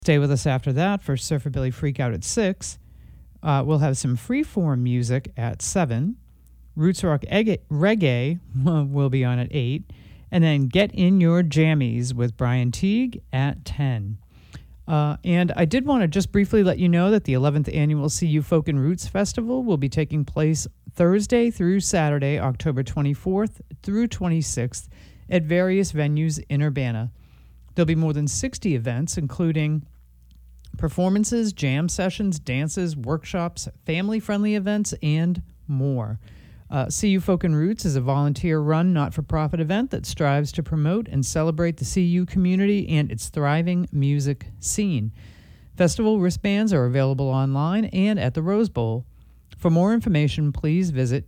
Stay with us after that for Surfabilly Freakout at 6. We'll have some freeform music at 7. Roots Rock Reggae will be on at 8. And then Get In Your Jammies with Brian Teague at 10. And I did want to just briefly let you know that the 11th Annual CU Folk and Roots Festival will be taking place Thursday through Saturday, October 24th through 26th at various venues in Urbana. There'll be more than 60 events, including performances, jam sessions, dances, workshops, family-friendly events, and more. CU Folk and Roots is a volunteer-run, not-for-profit event that strives to promote and celebrate the CU community and its thriving music scene. Festival wristbands are available online and at the Rose Bowl. For more information, please visit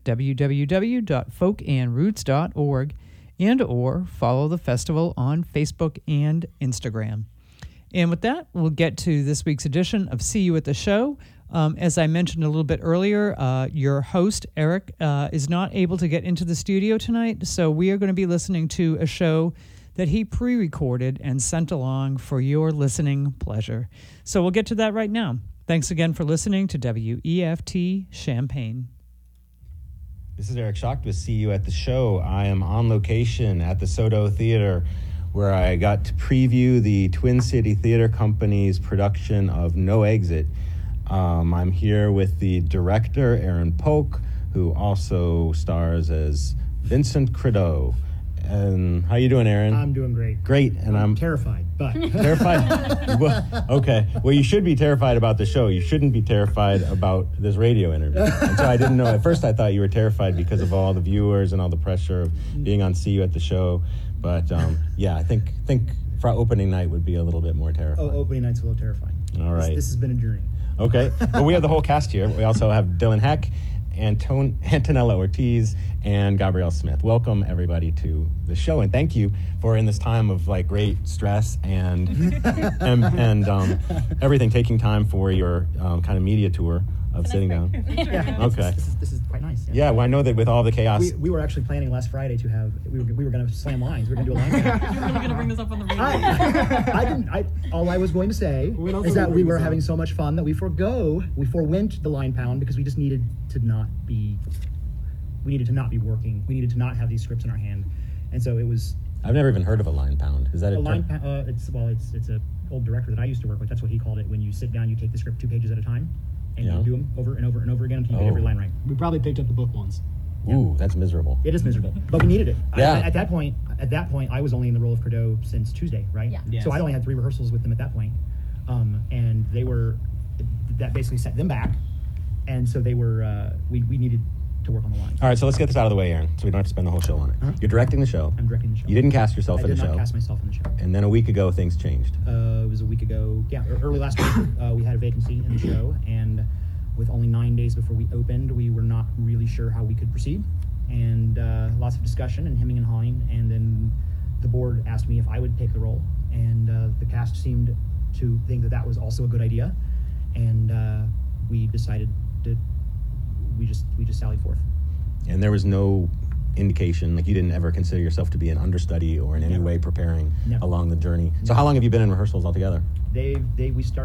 www.folkandroots.org and or follow the festival on Facebook and Instagram. And with that, we'll get to this week's edition of CU at the Show. As I mentioned a little bit earlier, your host, Eric, is not able to get into the studio tonight, so we are going to be listening to a show that he pre-recorded and sent along for your listening pleasure. So we'll get to that right now. Thanks again for listening to WEFT Champaign. This is Eric Schacht with CU at the Show. I am on location at the Soto Theater, where I got to preview the Twin City Theater Company's production of No Exit. I'm here with the director, Aaron Polk, who also stars as Vincent Credo. And how you doing, Aaron? I'm doing great. Great, and I'm terrified, but... Terrified? Well, okay. Well, you should be terrified about the show. You shouldn't be terrified about this radio interview. And so I didn't know. At first, I thought you were terrified because of all the viewers and all the pressure of being on CU at the Show. But, yeah, I think for opening night would be a little bit more terrifying. Oh, opening night's a little terrifying. All right. This has been a journey. Okay. Well, we have the whole cast here. We also have Dylan Heck, Antonella Ortiz, and Gabrielle Smith. Welcome, everybody, to the show, and thank you for, in this time of great stress and everything, taking time for your kind of media tour of sitting down. Yeah. Okay. This is quite nice. Yeah. Well, I know that with all the chaos, we were actually planning last Friday to have we were going to slam lines. We were going to do a line. You were going to bring this up on the radio. I didn't. All I was going to say is that we were having so much fun that we forewent the line pound because we just needed to not be. We needed to not be working. We needed to not have these scripts in our hand, and so it was. I've never even heard of a line pound. Is that a line pound? It's a old director that I used to work with. That's what he called it. When you sit down, you take the script 2 pages at a time, and you do them over and over and over again until you get every line right. We probably picked up the book once. Ooh, that's miserable. It is miserable, but we needed it. Yeah. At that point, I was only in the role of Credo since Tuesday, right? Yeah. Yes. So I'd only had 3 rehearsals with them at that point, and that basically set them back, and so they were. We needed to work on the line. All right, so let's get this out of the way, Aaron, so we don't have to spend the whole show on it. You're directing the show. I'm directing the show. You didn't cast yourself in the show. I did not cast myself in the show. And then a week ago, things changed. It was a week ago. Yeah, early last week, we had a vacancy in the show, and with only 9 days before we opened, we were not really sure how we could proceed, and lots of discussion and hemming and hawing, and then the board asked me if I would take the role, and the cast seemed to think that was also a good idea, and we decided that we just sallied forth. And there was no indication, you didn't ever consider yourself to be an understudy or in any way preparing along the journey. So how long have you been in rehearsals altogether? It was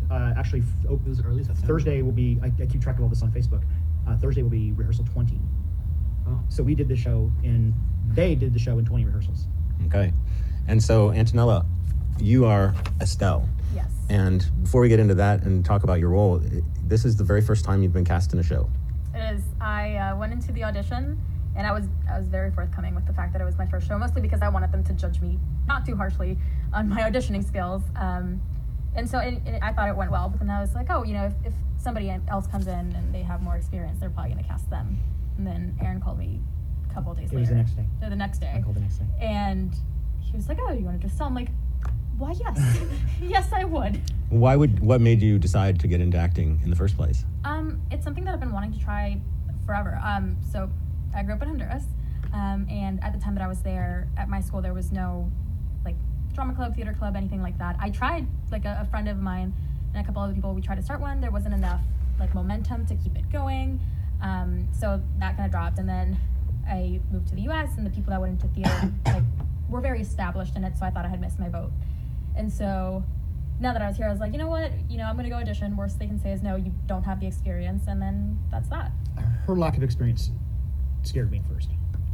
early Thursday will be, I keep track of all this on Facebook. Thursday will be rehearsal 20. Oh. So they did the show in 20 rehearsals. Okay. And so, Antonella, you are Estelle. Yes. And before we get into that and talk about your role, this is the very first time you've been cast in a show. It is. I went into the audition, and I was very forthcoming with the fact that it was my first show, mostly because I wanted them to judge me not too harshly on my auditioning skills. And so I thought it went well, but then I was like, if somebody else comes in and they have more experience, they're probably going to cast them. And then Aaron called me a couple of days later. It was the next day. The next day. I called the next day. And he was like, you want to just tell? I'm like, why, yes. Yes, I would. What made you decide to get into acting in the first place? It's something that I've been wanting to try forever. So I grew up in Honduras, and at the time that I was there, at my school, there was no drama club, theater club, anything like that. I tried, a friend of mine and a couple other people, we tried to start one. There wasn't enough momentum to keep it going, so that kind of dropped. And then I moved to the U.S. and the people that went into theater were very established in it, so I thought I had missed my boat. And so now that I was here, I was like, you know what? I'm going to go audition. Worst they can say is no, you don't have the experience, and then that's that. Her lack of experience scared me at first.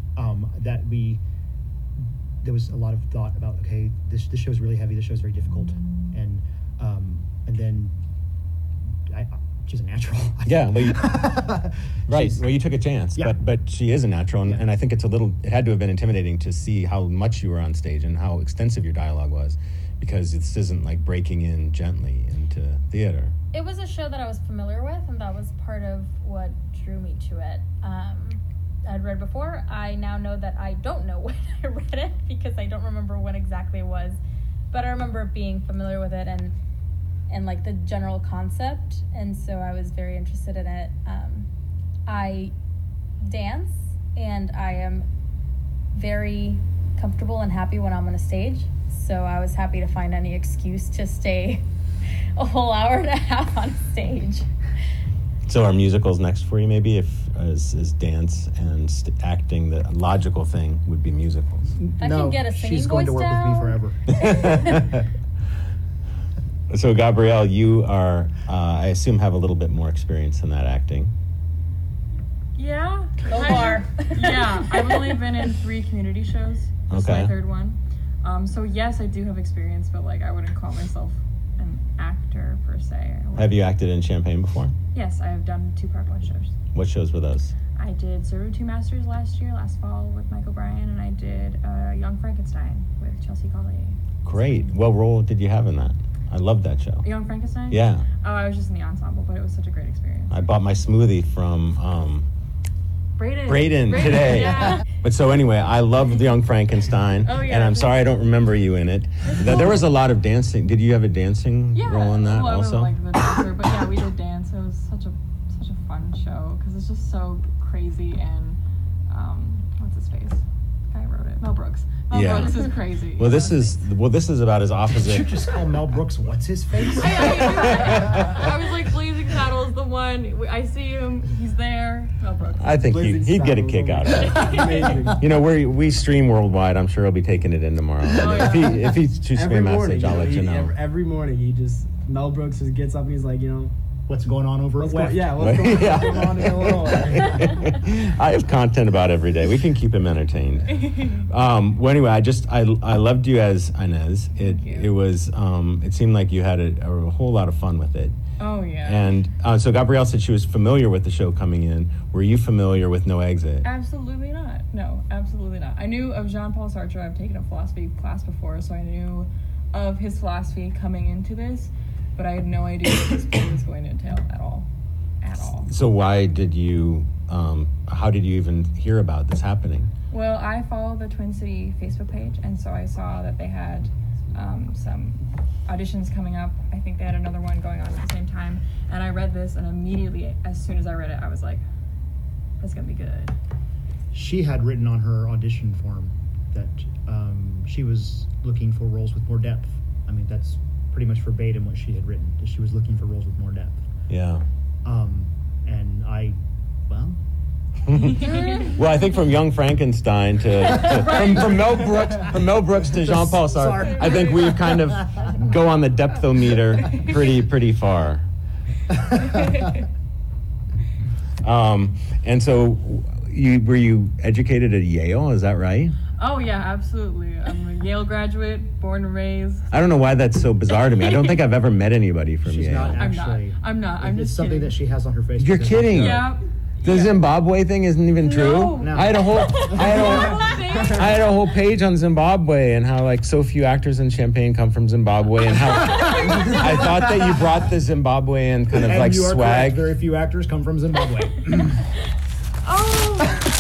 There was a lot of thought about, okay, this show is really heavy, this show is very difficult, and then she's a natural. Yeah, well, right. Well, you took a chance, Yeah. but she is a natural, and I think it had to have been intimidating to see how much you were on stage and how extensive your dialogue was, because this isn't like breaking in gently into theater. It was a show that I was familiar with, and that was part of what drew me to it. I'd read before. I now know that I don't know when I read it because I don't remember when exactly it was, but I remember being familiar with it and like the general concept, and so I was very interested in it. I dance, and I am very comfortable and happy when I'm on a stage, so I was happy to find any excuse to stay a whole hour and a half on stage. So are musicals next for you, maybe? If is dance and acting, the logical thing would be musicals. If I can get a singing she's going to voice work down. with me forever. So Gabrielle, you are, I assume, have a little bit more experience in that acting. Yeah. So far. Yeah, I've only been in 3 community shows. This is Okay. my 3rd one. So yes, I do have experience, but like I wouldn't call myself an actor per se. Have you acted in Champaign before? Yes, I have done 2 Park One shows. What shows were those? I did Zero2 Masters last fall with Mike O'Brien, and I did Young Frankenstein with Chelsea Collier. Great. What role did you have in that? I loved that show. Young Frankenstein? Yeah. Oh, I was just in the ensemble, but it was such a great experience. I bought my smoothie from Braden today. Yeah. But so anyway, I loved Young Frankenstein. Oh, yeah, And I'm thanks. sorry I don't remember you in it. There was a lot of dancing. Did you have a dancing Yeah, role in that well, also? I wasn't like the dancer, but yeah, we did dance. It was such a fun show because it's just so crazy and what's his face? The guy who wrote it, Mel Brooks. Mel Yeah. Brooks is crazy. Well, this is about as Did you opposite. just call Mel Brooks what's his face? I was like, Blazing Saddles, the one. I see him. He's there. Mel Brooks. I think he'd get a kick out of it. Amazing. You know, we stream worldwide. I'm sure he'll be taking it in tomorrow. yeah. If he shoots me Every a morning, message, I'll let you know. Every morning, Mel Brooks just gets up and he's like, What's going on over at what's WEF? going on in Illinois? I have content about every day. We can keep him entertained. Well, anyway, I loved you as Inez. It was it seemed like you had a whole lot of fun with it. Oh yeah. And so Gabrielle said she was familiar with the show coming in. Were you familiar with No Exit? Absolutely not. No, absolutely not. I knew of Jean-Paul Sartre. I've taken a philosophy class before, so I knew of his philosophy coming into this, but I had no idea what this play was going to entail at all. At all. So why did you? How did you even hear about this happening? Well, I follow the Twin City Facebook page, and so I saw that they had some auditions coming up. I think they had another one going on at the same time, and I read this, and immediately, as soon as I read it, I was like, that's gonna be good. She had written on her audition form that she was looking for roles with more depth. I mean, that's pretty much verbatim what she had written. That she was looking for roles with more depth. Yeah. And Well, I think from Young Frankenstein from Mel Brooks to Jean-Paul Sartre, Sorry. I think we've kind of go on the depthometer pretty far. And so, were you educated at Yale? Is that right? Oh yeah, absolutely. I'm a Yale graduate, born and raised. I don't know why that's so bizarre to me. I don't think I've ever met anybody from she's Yale. not I'm not. actually. I'm not. I'm It's just something kidding. that she has on her Facebook. You're kidding. Yeah. The Zimbabwe thing isn't even true. No. I had a whole page on Zimbabwe and how like so few actors in Champaign come from Zimbabwe and how I thought that you brought the Zimbabwean kind of And like you are swag. correct. Very few actors come from Zimbabwe. Oh.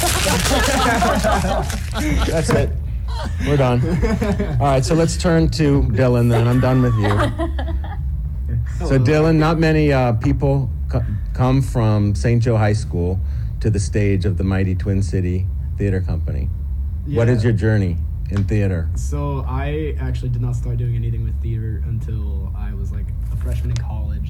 That's it. We're done. All right, so let's turn to Dylan then. I'm done with you. So Dylan, not many people come from St. Joe High School to the stage of the mighty Twin City Theater Company. What is your journey in theater? So I actually did not start doing anything with theater until I was like a freshman in college.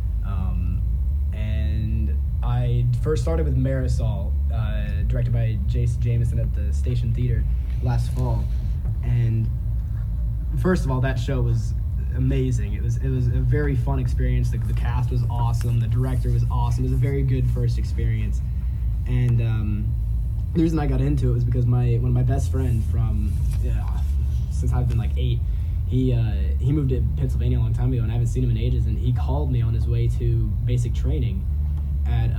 And I first started with Marisol, directed by Jason Jameson at the Station Theater last fall. And first of all, that show was amazing. It was a very fun experience. The cast was awesome. The director was awesome. It was a very good first experience. And the reason I got into it was because one of my best friends from since I've been like 8, he moved to Pennsylvania a long time ago, and I haven't seen him in ages. And he called me on his way to basic training at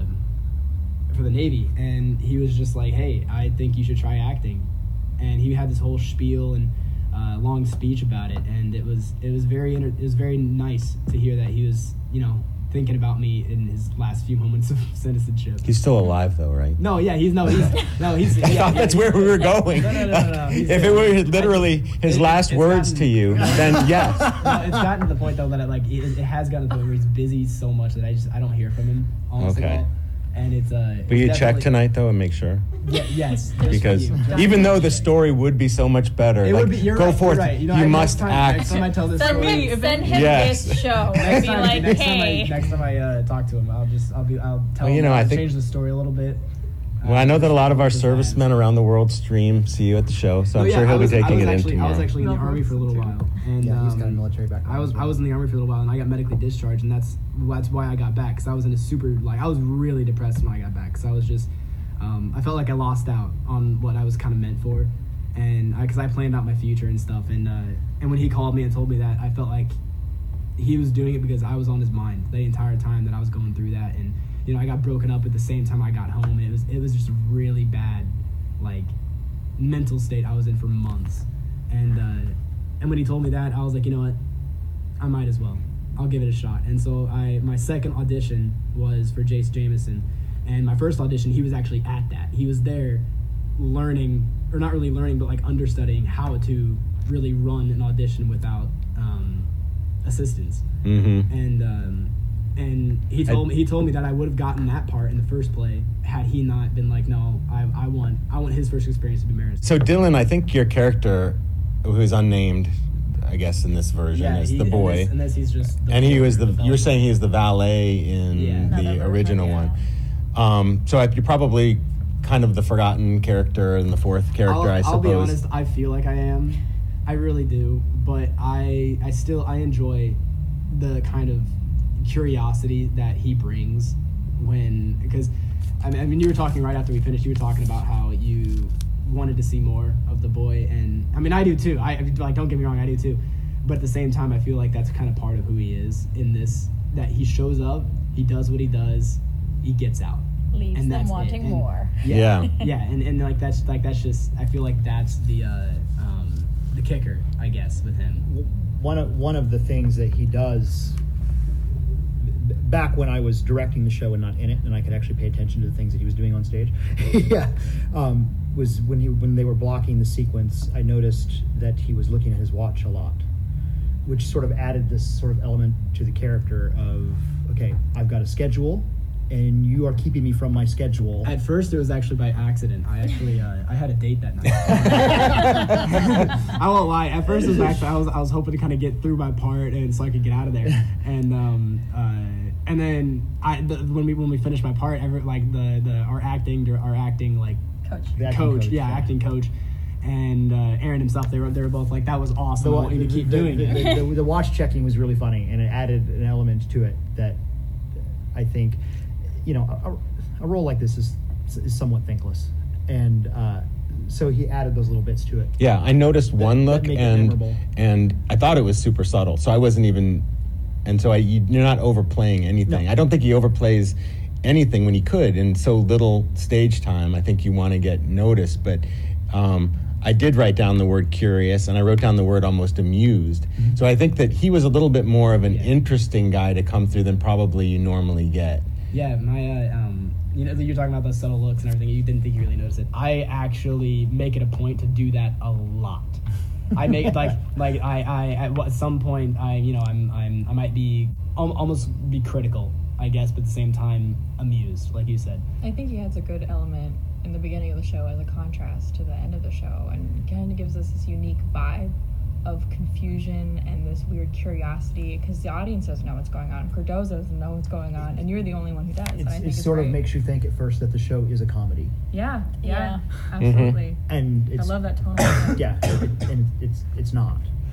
for the Navy, and he was just like, "Hey, I think you should try acting." And he had this whole spiel and long speech about it, and it was very nice to hear that he was thinking about me in his last few moments of citizenship. He's still alive, though, right? No, yeah, he's. I thought that's where we were going. No. If it were literally his last words to you, then yes. No, it's gotten to the point though that it has gotten to the point where he's busy so much that I don't hear from him almost at all. And it's Will you check tonight though and make sure? Yes. Because even though the story would be so much better, it would be. You're go right, forth. You're right. You must act. Next time I tell this story, Send him Yes. this show. And be like, hey. Next time I talk to him, I'll tell him. I I'll think change the story a little bit. Well, I know that a lot of our servicemen around the world stream See You at the Show, so I'm sure he'll be taking it in tomorrow. I was actually in the Army for a little while, and Yeah, he's got a military background. I was in the Army for a little while, and I got medically discharged, and that's why I got back, because I was in a super I was really depressed when I got back, because I was just I felt like I lost out on what I was kind of meant for, and because I planned out my future and stuff, and when he called me and told me that, I felt like he was doing it because I was on his mind the entire time that I was going through that, and I got broken up at the same time I got home, and it was just a really bad mental state I was in for months, and when he told me that, I was like, you know what, I might as well, I'll give it a shot. And so my second audition was for Jace Jameson, and my first audition, he was actually at that. He was there learning, or not really learning, but understudying how to really run an audition without assistance. Mm-hmm. And he told me that I would have gotten that part in the first play had he not been like, no, I want his first experience to be Maris. So Dylan, I think your character, who's unnamed, I guess in this version, is the boy. And this he's just. And he was you're saying he was the valet in the original one. So you're probably kind of the forgotten character and the fourth character, I suppose. I'll be honest, I feel like I am. I really do. But I enjoy the kind of curiosity that he brings because I mean you were talking right after we finished, you were talking about how you wanted to see more of the boy, and I mean I do too. I don't get me wrong, I do too, but at the same time I feel like that's kind of part of who he is in this, that he shows up, he does what he does, he gets out, Leaves and them wanting more. Yeah. And that's just, I feel like that's the kicker, I guess, with him. One of the things that he does back when I was directing the show and not in it, and I could actually pay attention to the things that he was doing on stage, was when they were blocking the sequence, I noticed that he was looking at his watch a lot, which sort of added this sort of element to the character of, okay, I've got a schedule, and you are keeping me from my schedule. At first, it was actually by accident. I actually I had a date that night. I won't lie. At first, it was actually I was hoping to kind of get through my part and so I could get out of there. And then when we finished my part, our acting coach, acting coach, and Aaron himself, they were both like, that was awesome. I want you to keep doing it. The watch checking was really funny, and it added an element to it that I think, a role like this is somewhat thankless, and so he added those little bits to it. Yeah, I noticed one look, memorable. and I thought it was super subtle, so I wasn't even, and so you're not overplaying anything. No. I don't think he overplays anything when he could, in so little stage time. I think you want to get noticed, but I did write down the word curious, and I wrote down the word almost amused. Mm-hmm. So I think that he was a little bit more of an interesting guy to come through than probably you normally get. Yeah, my you're talking about those subtle looks and everything. You didn't think you really noticed it. I actually make it a point to do that a lot. I make it I at some point I might be almost be critical, I guess, but at the same time amused, like you said. I think he has a good element in the beginning of the show as a contrast to the end of the show, and kind of gives us this unique vibe of confusion and this weird curiosity, because the audience doesn't know what's going on. Cardozo doesn't know what's going on, and you're the only one who does. And I think It it's sort of great. makes you think at first that the show is a comedy. Yeah, Yeah. absolutely. And I love that tone. Yeah, and it's not.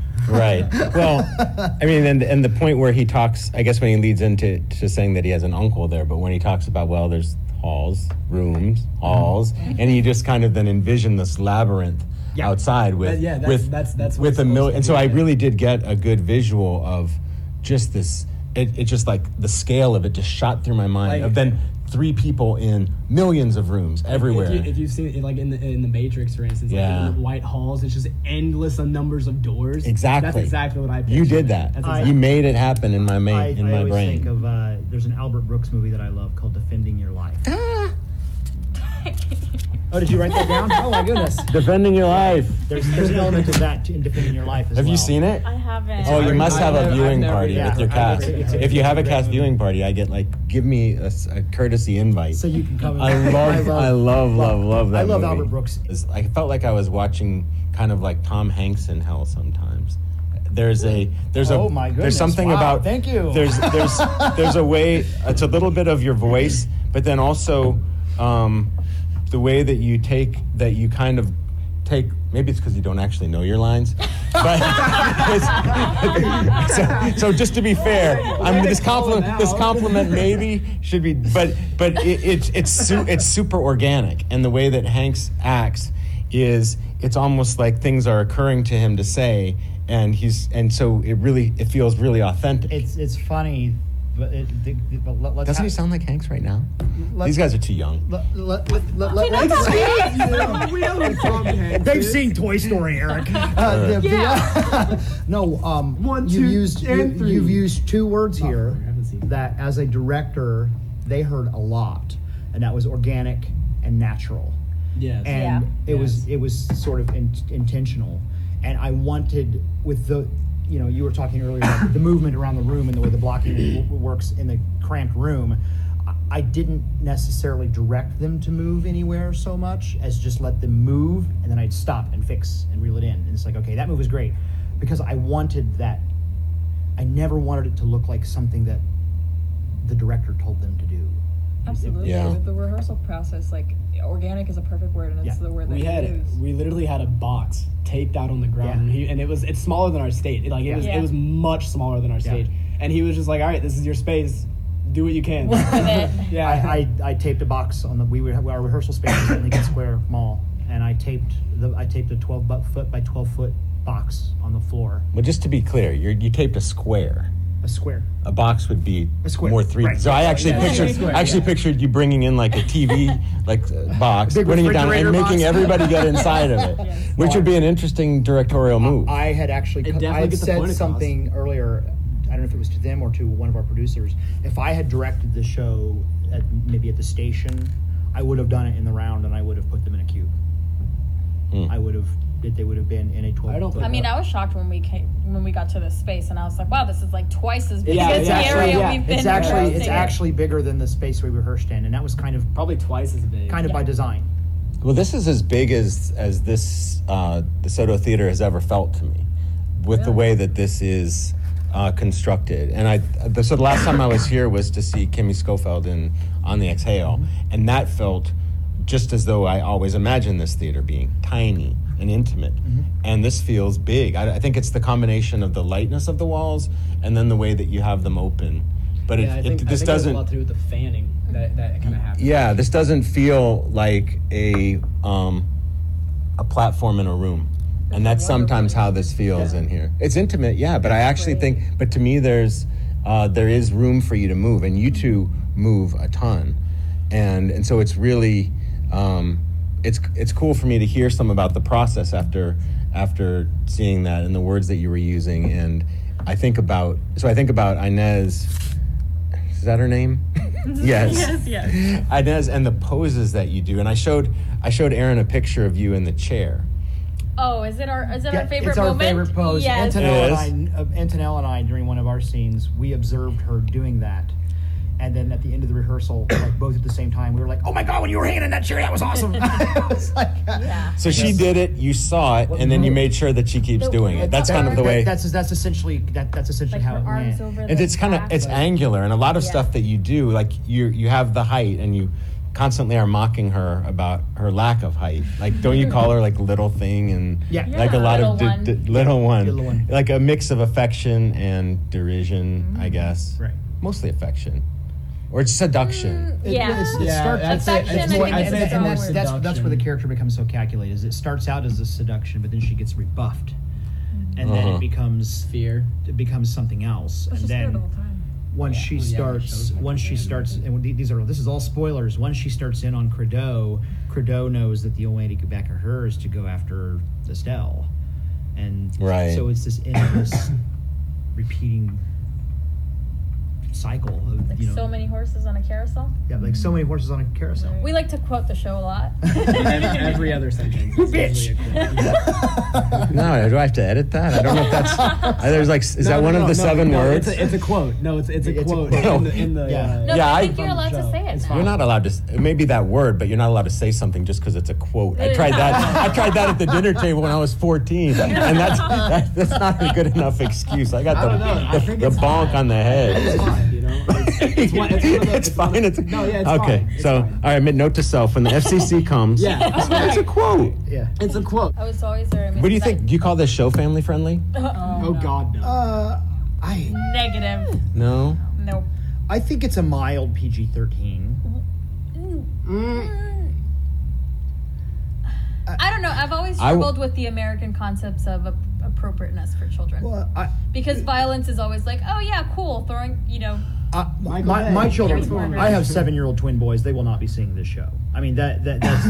Right. Well, I mean, and the point where he talks, I guess when he leads into saying that he has an uncle there, but when he talks about, well, there's halls, rooms, halls, and you just kind of then envision this labyrinth outside with that's with what's a million. supposed And to so be, I yeah. really did get a good visual of just this. It just like the scale of it just shot through my mind. Like- Of then 3 people in millions of rooms everywhere. If you've seen it, like in the Matrix, for instance, like Yeah. in the white halls, it's just endless numbers of doors. Exactly. That's exactly what I pictured. You did that. That's I- exactly You made it happen in my I always brain. think of there's an Albert Brooks movie that I love called Defending Your Life. Oh, did you write that down? Oh my goodness. Defending your life. There's an element of that in Defending Your Life as Have well. you seen it? I haven't. Oh, you I've must have never- a viewing I've never- party yeah, with your I've cast. never- it's a- If you have a it's a cast great viewing party, I get give me a courtesy invite. So you can come. I love that I love movie. Albert Brooks. I felt like I was watching kind of like Tom Hanks in Hell sometimes. Oh my goodness, there's something wow, about thank you. There's a way. It's a little bit of your voice, but then also the way that you kind of take. Maybe it's because you don't actually know your lines, but so just to be fair, this compliment maybe should be, but it's super organic, and the way that Hanks acts is it's almost like things are occurring to him to say, and so it feels really authentic. It's funny, but let's Doesn't he sound like Hanks right now? These guys are too young. They've seen Toy Story, Eric. You've used 2 words here I haven't seen it. that, as a director, they heard a lot, and that was organic and natural. Yes. And Yes. it was sort of intentional. And I wanted, with the, you were talking earlier about the movement around the room and the way the blocking works in the cramped room. I didn't necessarily direct them to move anywhere so much as just let them move, and then I'd stop and fix and reel it in. And it's like, okay, that move is great, because I wanted that. I never wanted it to look like something that the director told them to do. Absolutely. Yeah. With the rehearsal process, like organic is a perfect word, and it's Yeah. the word that We literally had a box taped out on the ground, Yeah. and it's smaller than our stage. Yeah. It was much smaller than our stage, and he was just like, "All right, this is your space. Do what you can." Yeah. I taped a box on our rehearsal space was at Lincoln Square Mall, and I taped a 12-foot by 12-foot box on the floor. Well, just to be clear, you taped a square. A square. A box would be A square, more 3. right. So I actually Yeah, pictured you bringing in like a TV box, Big putting it down, and refrigerator making box. everybody get inside of it, which would be an interesting directorial move. I had actually It definitely I had gets the said point across. something earlier. I don't know if it was to them or to one of our producers. If I had directed the show maybe at the station, I would have done it in the round, and I would have put them in a cube. I would have. They would have been in a 12. I don't think- I mean, I was shocked when we got to this space, and I was like, "Wow, this is like twice as big Yeah, as it's the actually- area yeah, we've been." It's rehearsing. actually bigger than the space we rehearsed in, and that was kind of Probably twice as big. by design. Well, this is as big as this the Soto Theater has ever felt to me, with the way that this is constructed. And so the last time I was here was to see Kimmy Schofield in On the Exhale, and that felt just as though I always imagined this theater being tiny and intimate. And this feels big. I think it's the combination of the lightness of the walls and then the way that you have them open. But Yeah, I think this it has a doesn't. lot to do with the fanning that kind of happens. Yeah, this doesn't feel like a platform in a room. And that's sometimes how this feels in here. It's intimate, yeah, but I actually think, but to me there is room for you to move, and you two move a ton. And so it's really, it's cool for me to hear some about the process after seeing that and the words that you were using. And I think about Inez, is that her name? Yes. Yes. Inez, and the poses that you do. And I showed Aaron a picture of you in the chair. Oh, is it our favorite It's our moment? favorite pose. Yes. Antonella and I, during one of our scenes, we observed her doing that. And then at the end of the rehearsal, like both at the same time, we were like, "Oh my God, when you were hanging in that chair, that was awesome." It was like, Yeah. So she did it, you saw it, and then you made sure that she keeps doing it. That's kind of the way. That's essentially Like how her it arms went. over And the it's kind of back. it's angular, and a lot of Yeah. stuff that you do, like you have the height, and you constantly are mocking her about her lack of height. Like, don't you call her like little thing and Yeah. like a lot Little of one. little one, Little one. like a mix of affection and derision, I guess. Right. Mostly affection, or seduction. Yeah. It starts. I'd say Affection, it's I more- think, I'd is say a it's strong more word. That's where the seduction. character becomes so calculated. Is it starts out as a seduction, but then she gets rebuffed, and then Uh-huh. it becomes Fear. It becomes something else, But and she's scared the then whole time. once Yeah. she Well, yeah, it starts, shows like once the she end. starts, and this is all spoilers. Once she starts in on Credo knows that the only way to get back at her is to go after Estelle, and Right. so it's this endless, repeating cycle of Like so many horses on a carousel. yeah, like so many horses on a carousel. We like to quote the show a lot. Every other sentence. is usually a quote. No, do I have to edit that? I don't know if that's. There's like, is that one of the 7 words? It's a quote. No, it's a It's a quote. quote. In the Yeah. No, Yeah, but I I- think you're allowed to say it It's now. You're not allowed to. Maybe that word, but you're not allowed to say something just because it's a quote. I tried that. I tried that at the dinner table when I was 14, and that's not a good enough excuse. I got I don't know. I the think the it's bonk fine. on the head. It's fine, you know. It's one of the- It's fine. It's no, yeah, it's okay. fine. It's So, fine. all right. Note to self: when the FCC comes, Yeah. it's a quote. Yeah. It's a quote. I was always there. What do you think? Do you call this show family friendly? Oh God, no. I Negative. No. Nope. think it's a mild PG-13. I don't know. I've always I w- struggled with the American concepts of appropriateness for children. Well, Because violence is always like, oh yeah, cool, throwing, my Bay. children. There's one. I have 7-year-old twin boys. They will not be seeing this show. I mean that's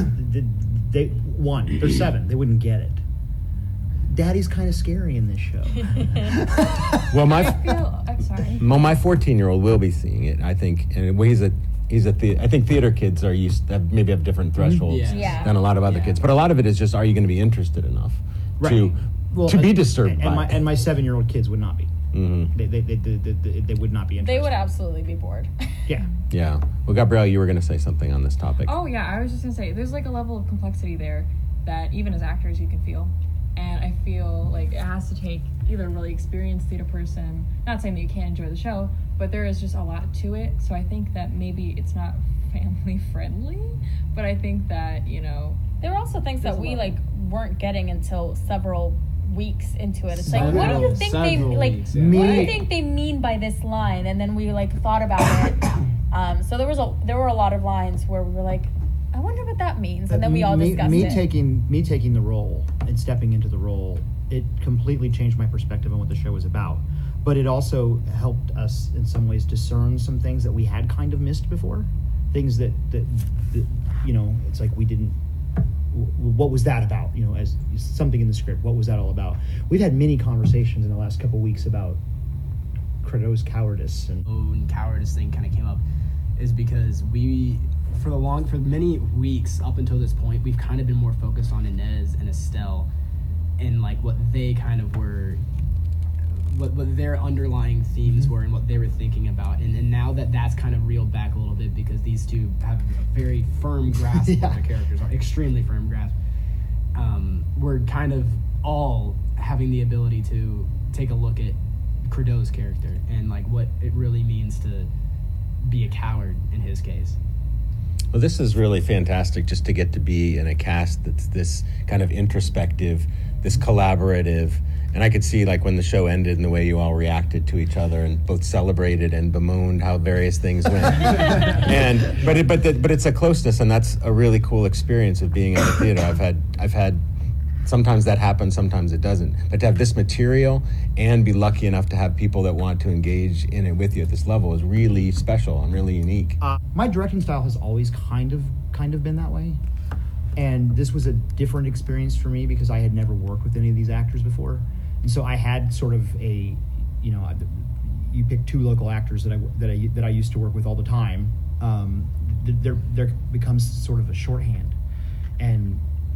they're 7. They wouldn't get it. Daddy's kind of scary in this show. Well, I feel. I'm sorry. my 14-year-old will be seeing it. I think, and he's I think theater kids are used maybe have different thresholds Yeah. Yeah. than a lot of other Yeah. kids. But a lot of it is just, are you going to be interested enough to Well, be disturbed and by it? my 7-year-old kids would not be. Mhm. They would not be interested. they would absolutely be bored. Yeah. Yeah. Well, Gabrielle, you were going to say something on this topic. Oh yeah, I was just gonna say there's like a level of complexity there that even as actors you can feel, and I feel like it has to take either a really experienced theater person. Not saying that you can't enjoy the show, but there is just a lot to it. So I think that maybe it's not family friendly, but I think that There were also things that There's a we lot. weren't getting until several weeks into it. It's like, what do Several- you think they several like? weeks, What yeah. do you Me- think they mean by this line? And then we thought about it. So there were a lot of lines where we were like, I wonder what that means, and then we all discussed me it. taking the role and stepping into the role, it completely changed my perspective on what the show was about. But it also helped us in some ways discern some things that we had kind of missed before. Things that it's like we didn't. What was that about? As something in the script, what was that all about? We've had many conversations in the last couple weeks about Credo's cowardice and And cowardice thing kind of came up is because we for many weeks up until this point we've kind of been more focused on Inez and Estelle and like what they kind of were what their underlying themes were and what they were thinking about and now that's kind of reeled back a little bit because these two have a very firm grasp of what the characters are, extremely firm grasp. We're kind of all having the ability to take a look at Credo's character and like what it really means to be a coward in his case. Well, this is really fantastic just to get to be in a cast that's this kind of introspective, this collaborative. And I could see like when the show ended and the way you all reacted to each other and both celebrated and bemoaned how various things went. But it's a closeness, and that's a really cool experience of being at the theater. I've had sometimes that happens, sometimes it doesn't. But to have this material and be lucky enough to have people that want to engage in it with you at this level is really special and really unique. my directing style has always kind of been that way, and this was a different experience for me because I had never worked with any of these actors before, and so I had sort of a, you pick 2 local actors that I used to work with all the time. There becomes sort of a shorthand, and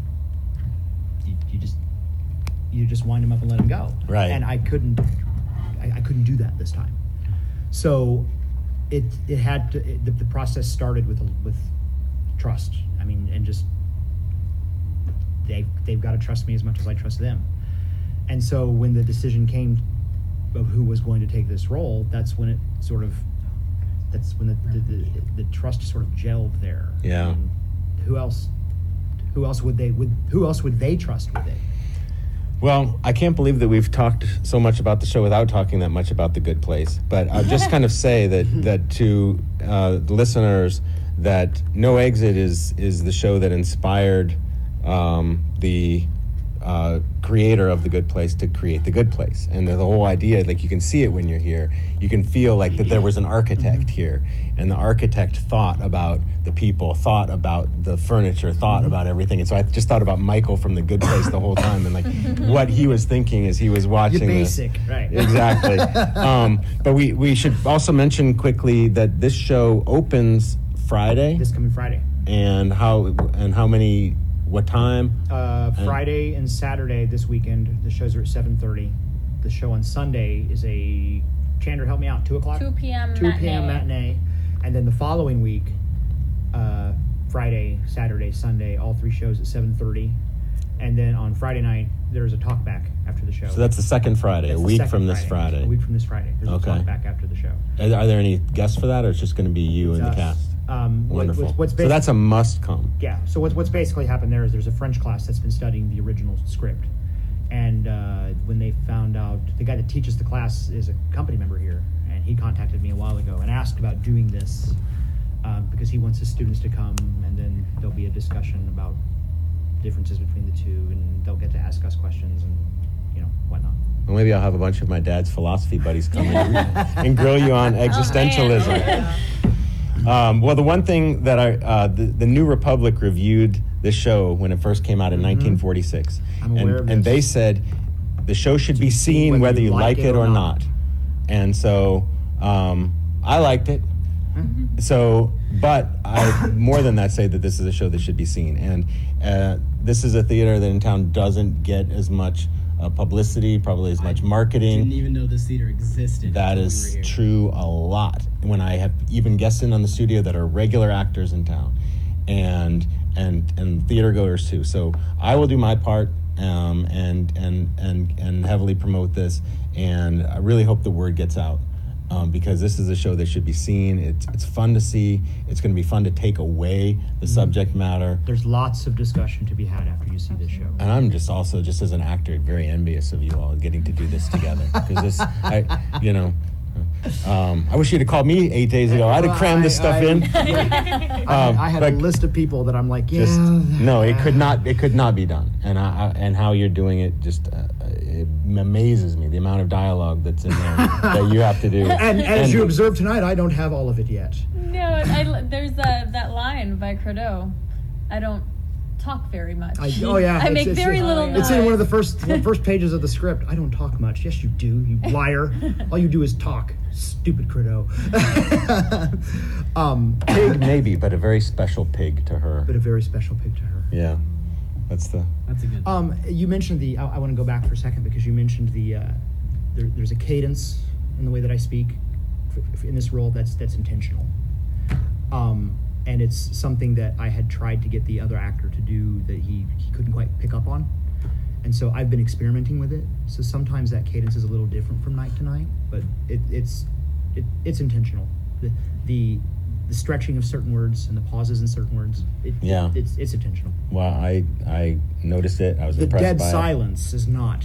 you just wind them up and let them go. Right. And I couldn't do that this time. So it had to, the process started with trust. I mean, and just they've got to trust me as much as I trust them. And so when the decision came of who was going to take this role, that's when it sort of that's when the trust sort of gelled there. Yeah. And who else would they trust with it? Well, I can't believe that we've talked so much about the show without talking that much about The Good Place. But I'll just kind of say that to the listeners, that No Exit is the show that inspired the creator of The Good Place to create The Good Place. And the whole idea, like, you can see it when you're here. You can feel like that there was an architect here, and the architect thought about the people, thought about the furniture, thought about everything. And so I just thought about Michael from The Good Place the whole time, and like what he was thinking as he was watching You're this. basic, right? Exactly. But we should also mention quickly that this show opens Friday. This coming Friday. And what time? Friday and Saturday this weekend. The shows are at 7:30. The show on Sunday is a Chandler, help me out. 2:00. 2 p.m. 2 p.m. matinee, and then the following week, Friday, Saturday, Sunday, all 3 shows at 7:30, and then on Friday night there's a talk back after the show. So that's the second Friday, That's a the week second from this Friday. A week from this Friday. There's Okay. a talk back after the show. Are there any guests for that, or it's just going to be you and the Us. cast? Wonderful. What's So that's a must come. Yeah. So what's basically happened there is there's a French class that's been studying the original script, and when they found out, the guy that teaches the class is a company member here, and he contacted me a while ago and asked about doing this because he wants his students to come, and then there'll be a discussion about differences between the two, and they'll get to ask us questions and whatnot. Well, maybe I'll have a bunch of my dad's philosophy buddies come and grill you on existentialism. Well, the one thing that the New Republic reviewed this show when it first came out in 1946. I'm aware of and this. they said the show should be seen whether you like it or not. And so I liked it. So, but I more than that say that this is a show that should be seen. And this is a theater that in town doesn't get as much publicity, probably as much marketing. Didn't even know this theater existed. That until we is were here. true a lot. When I have even guests in on the studio that are regular actors in town, and theater goers too. So I will do my part and heavily promote this, and I really hope the word gets out. Because this is a show that should be seen. It's fun to see. It's going to be fun to take away the subject matter. There's lots of discussion to be had after you see this show. And I'm just as an actor, very envious of you all getting to do this together. Because I wish you'd have called me 8 days ago. I'd have crammed this stuff in. I had a but list of people that I'm like, Just no, it could not be done. And how you're doing it just it amazes me, the amount of dialogue that's in there that you have to do. And as you observed tonight, I don't have all of it yet. No, there's that line by Crado. I don't talk very much. I I make very little noise. It's in one of the first pages of the script. I don't talk much. Yes, you do, you liar. All you do is talk. Stupid Crado. Pig maybe, but a very special pig to her. But a very special pig to her. Yeah, that's a good. You mentioned I want to go back for a second because you mentioned there's a cadence in the way that I speak in this role that's intentional. And it's something that I had tried to get the other actor to do that he couldn't quite pick up on. And so I've been experimenting with it. So sometimes that cadence is a little different from night to night, but it's intentional. The stretching of certain words and the pauses in certain words, it's intentional. Well, I noticed it. I was The impressed dead by silence is not.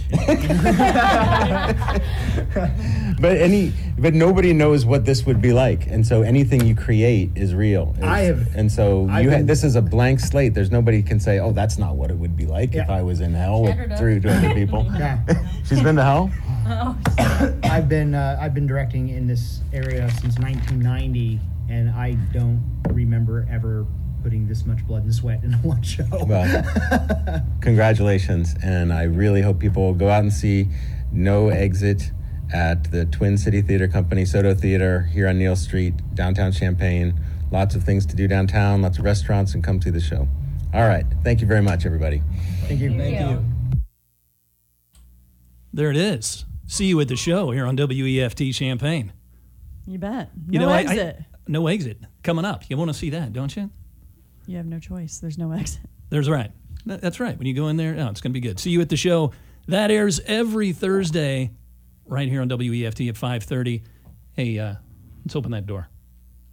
But nobody knows what this would be like, and so anything you create is real. This is a blank slate. There's nobody can say, "Oh, that's not what it would be like if I was in hell with Chandra does. 300 people." Yeah. She's been to hell. I've been directing in this area since 1990, and I don't remember ever putting this much blood and sweat in one show. Well, congratulations, and I really hope people will go out and see No Exit at the Twin City Theater Company, Soto Theater, here on Neal Street, downtown Champaign. Lots of things to do downtown, lots of restaurants, and come see the show. All right. Thank you very much, everybody. Thank you. Thank you. There it is. See you at the show here on WEFT Champaign. You bet. You No know, exit. No Exit coming up. You want to see that, don't you? You have no choice. There's no exit. That's right. When you go in there, it's going to be good. See you at the show. That airs every Thursday right here on WEFT at 5:30. Hey, let's open that door.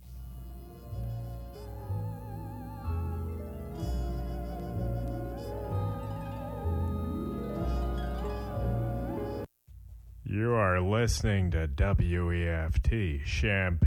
You are listening to WEFT Champaign.